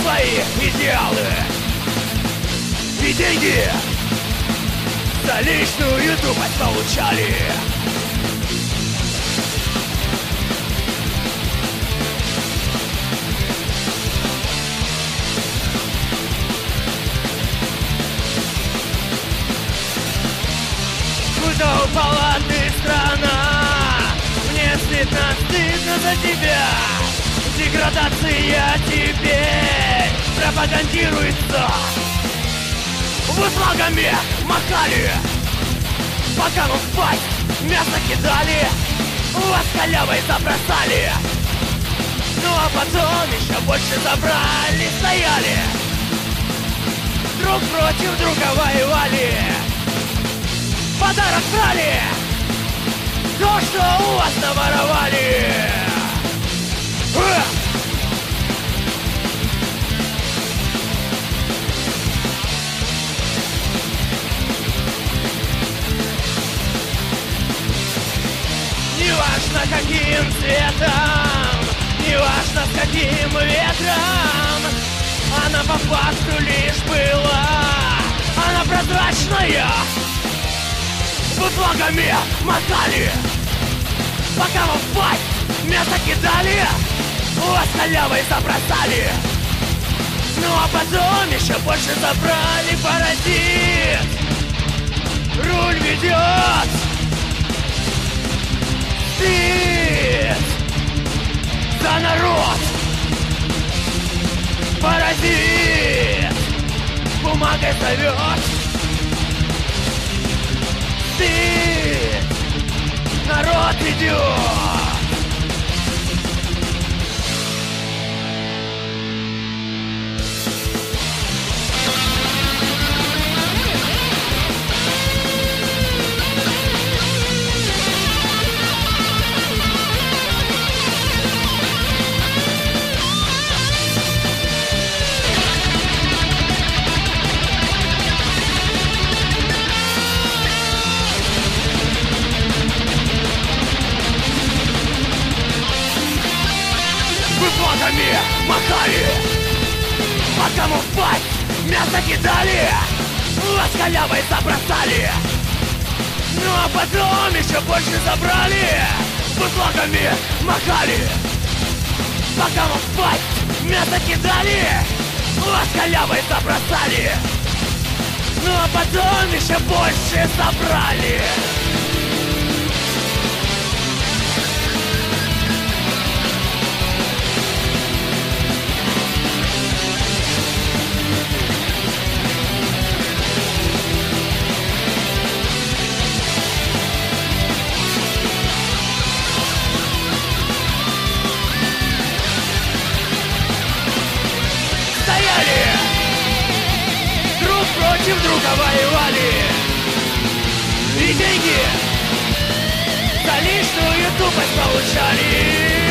свои идеалы и деньги за личную тупость получали. Куда упала ты, страна? Мне стыдно за тебя. Деградация теперь пропагандируется. Вы флагами махали, пока мы в пасть мясо кидали, вас халявой забросали. Ну а потом еще больше забрали, стояли, друг против друга воевали. Подарок брали, то, что у вас наворовали. Неважно каким цветом, неважно с каким ветром, она по факту лишь была, она прозрачная. Вы флагами мотали, пока вы в пасть мясо кидали, вас халявой забросали. Ну а потом еще больше забрали. Паразит руль ведет, ты за народ. Паразит бумагой зовет, ты народ идет. Флагами махали, пока мы в пасть мясо кидали, вас халявой забросали. Ну а потом еще больше забрали. Вы флагами махали, пока мы в пасть мясо кидали, вас халявой забросали. Ну а потом еще больше забрали. Друг против друга воевали, и деньги за личную тупость получали.